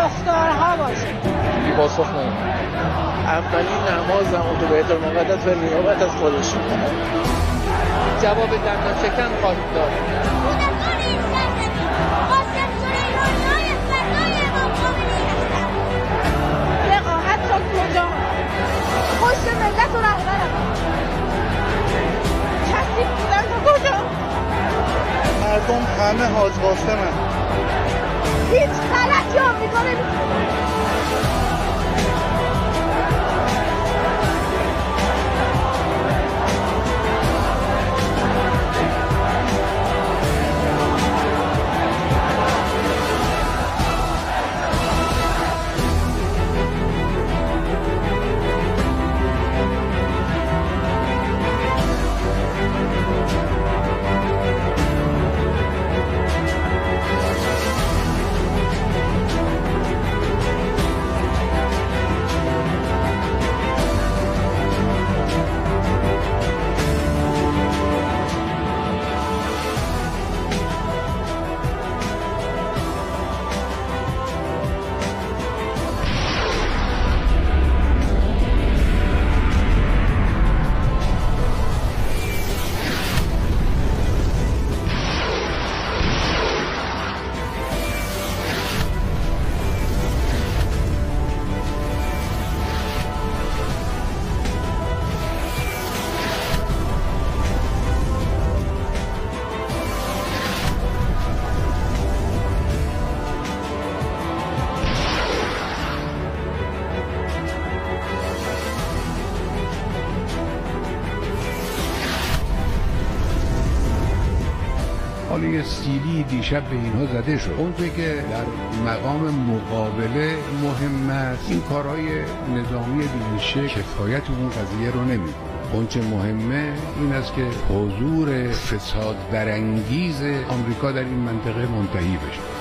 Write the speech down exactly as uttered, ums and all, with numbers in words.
پاسدارها باشه. بی پاسخ نمیم. اولین نماز هم تو بیت المقدس و نیابت از خودش جواب دندان شکن خواهید داد. وقاحت را کجا؟ پشت ملت و رهبرم کسی بودن تا کجا؟ مردم همه حاج قاسمن. هیچ غلطی آمریکا نمی‌کنه. حالی سیلی دیشب به اینها زده شد. اونچه که در مقام مقابله مهم است این کارهای نظامی دینشه کفایت اون قضیه رو نمی‌کنه. اونچه مهمه این است که حضور فساد برانگیز آمریکا در این منطقه منتهی بشه.